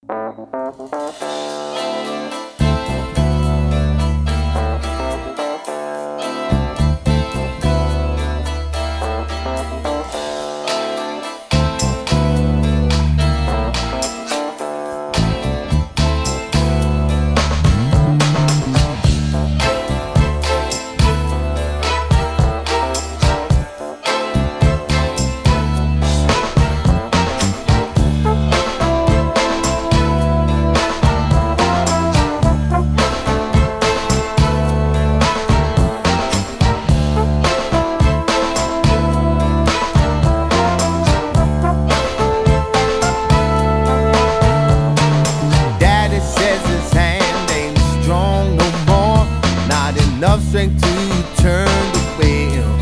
Daddy says his hand ain't strong no more, not enough strength to turn the wheel.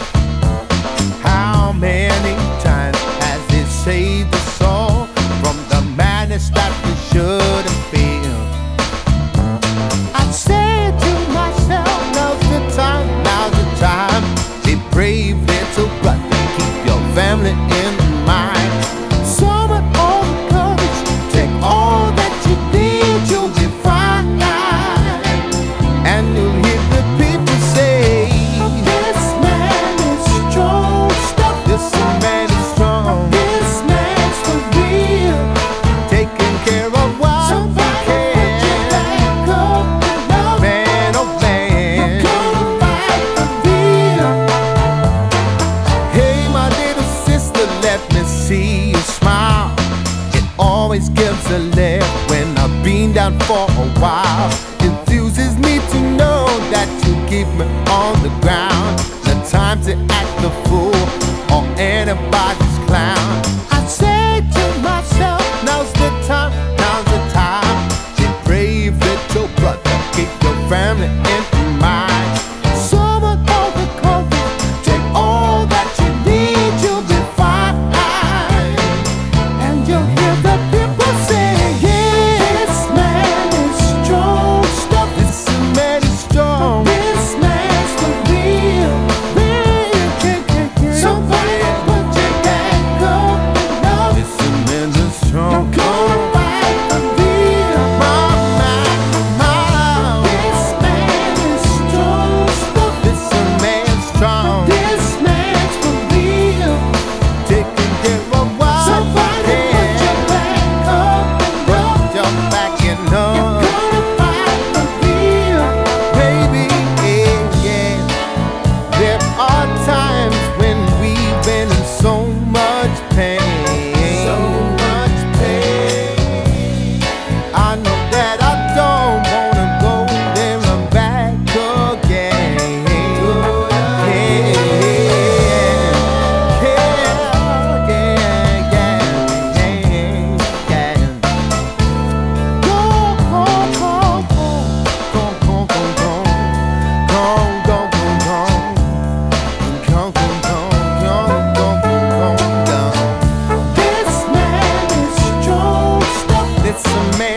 How many times has it saved us all from the madness that we shouldn't feel? I say to myself, now's the time. Be brave, little brother, keep your family in mind. Summon all the courage, take all that you need, you'll be fine. And you'll hear the people say, this man is strong stuff. This man is strong. This man's for real, taking care of what we can. Man, oh man, gonna fight for real. Hey, my little sister, let me see you smile. It always gives a lift when I've been down for a while. Enthuses me to know that you keep me on the ground. No time to act the fool or anybody's clown. I say to myself, now's the time. Be brave, little brother, keep your family in mind. Summon all the courage, take all that you need, you'll be fine. And you'll hear the people say, this man is strong stuff. This man is strong. This man's for real. Somebody put your back up. This man is strong. Gonna fight for real. This man is strong stuff. This man's strong. This man's for real, taking care of what somebody put your back up. Put your back up. Gonna fight for real, baby, yeah. There are times when we've been in so much pain. So much pain. I know that I don't wanna go there and back again. This man is strong stuff. This man